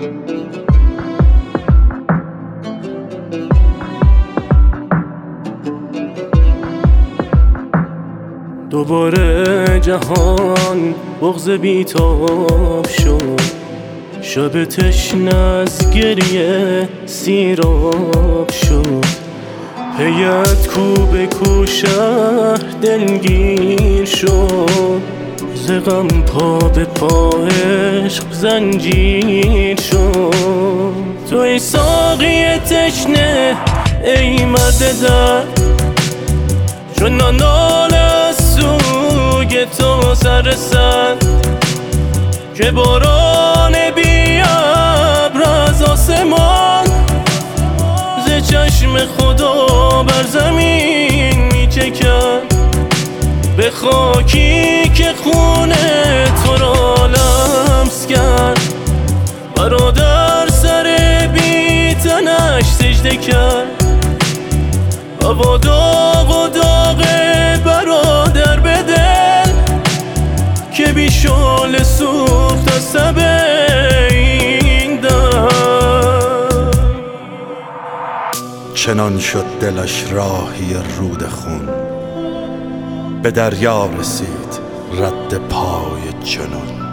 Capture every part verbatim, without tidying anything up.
دوباره جهان بغض بیتاب شد، شب تشنه از گریه سیراب شد. پیت کو به کو شهر دلگیر شد، ز غم پا به پا عشق زنجیر شد. تو ای ساقی تشنه ای مرد درد، چون نال از سوی تو سر رسد، که باران بی ابر از آسمان ز چشم خدا بر زمین می چکد. به خاکی که خون تو را لمس کرد، برادر سر بی تنش سجده کرد. هوا داغ و داغ برادر به دل، که بی شعله سوخت از سب این در. چنان شد دلش راهی رود خون، به دریا رسید رد پای جنون.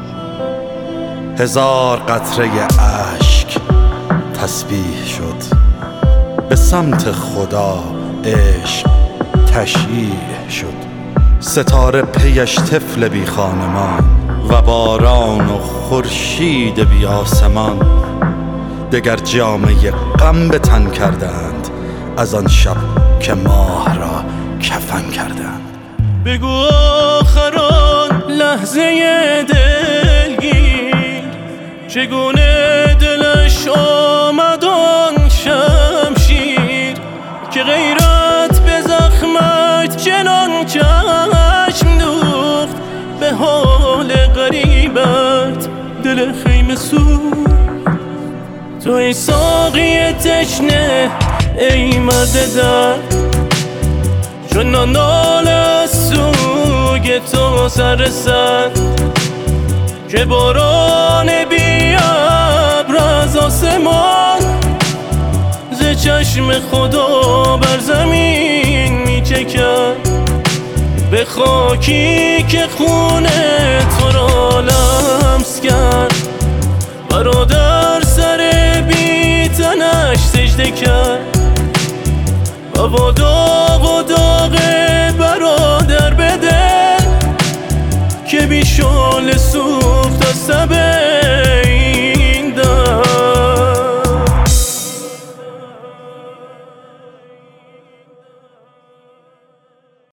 هزار قطره اشک تسبیح شد، به سمت خدا عشق تشییع شد. ستاره پیش طفل بی خانمان، و باران و خورشید بی آسمان. دگر جامه غم به تن کردند، از آن شب که ماه را کفن کردند. بگو آخر آن لحظه دلگیر، چگونه دلش آمد آن شمشیر، که غیرت به زخمت چنان چشم دوخت. به حال غریبت دل خیمه سوخت. تو ای ساقی تشنه ای مرد درد، چون نال از سوی تو سر رسد، که باران بی ابر از آسمان ز چشم خدا بر زمین می چکد. به خاکی که خون تو را لمس کرد، برادر سر بی تنش سجده کرد. هوا داغ و داغ برادر به دل، که بی شعله سوخت